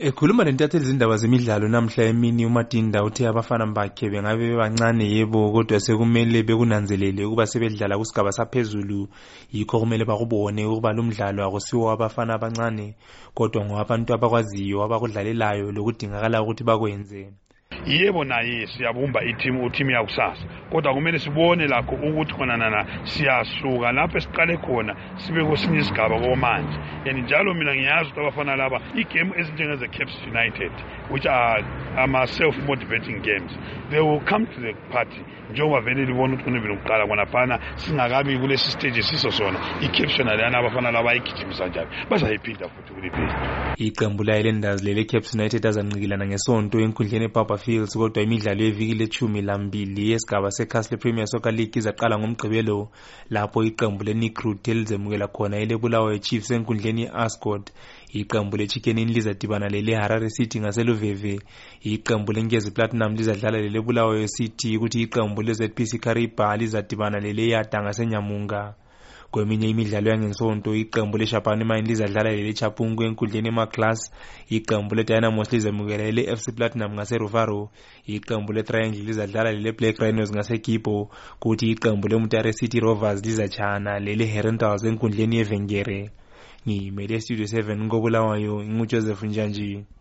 Ekhuluma lentatheli izindaba zemidlalo namhla emini uMatinda uthe abafana bakhe bengabe bebancane yebo kodwa sekumele bekunanzelele ukuba sebedlala kusigaba saphezulu yikho kumele bakubone ukuba lo mdlalo akusiwo abafana abancane kodwa ngowabantu abakwaziyo abakudlalelayo lokudingakala ukuthi bakwenze. Yebo naye siyabumba utimu yakusasa kodwa kumele sibone lakho ukuthi khona siyasuka lapho esiqale khona sibe kwesinye isigaba komanje and njalo mina ngiyazi ukuthi abafana laba igame ezinjengeze Caps United which are self-motivating games, they will come to the party njengoba vele libona ukuthi kunebile ukuqala kona phana singakabi kulesi stage siso sona i-caption lana abafana laba ayigijimisa njalo bazayiphinda futhi kuliphi. Iqembu layilendazi lele Caps United azancikilana ngesonto enkundleni ePapa Fields kodwa imidlalo yeviki le-12 yesigaba seCastle Premier Soccer League izaqala ngomgqibelo lapho iqembu leNecruit elizemukela khona elebulawayo Chiefs enkundleni ye-Ascot. Iqembu leChicken Inn lizadibana lele-Harare City ngaseluveve. Iqembu leNkezi Platinum lizadlala lelebulawayo City ukuthi iqembu leZPC Kariba lizadibana lele-Yata ngaseNyamunga. Kweminye imidlalo yangesonto iqembu leShapane Mine lizadlala leleChapungu enkundleni eMaclass. Iqembu leDynamos lizemukela lele-FC Platinum ngaseRuvaro. Iqembu leTriangle lizadlala lele-Black Rhinos ngaseGibo kuthi iqembu leMutare City Rovers lizachana lele-Herentals enkundleni yeVengere. Ngimele Studio 7 ngobulawayo nguJoseph Njanji.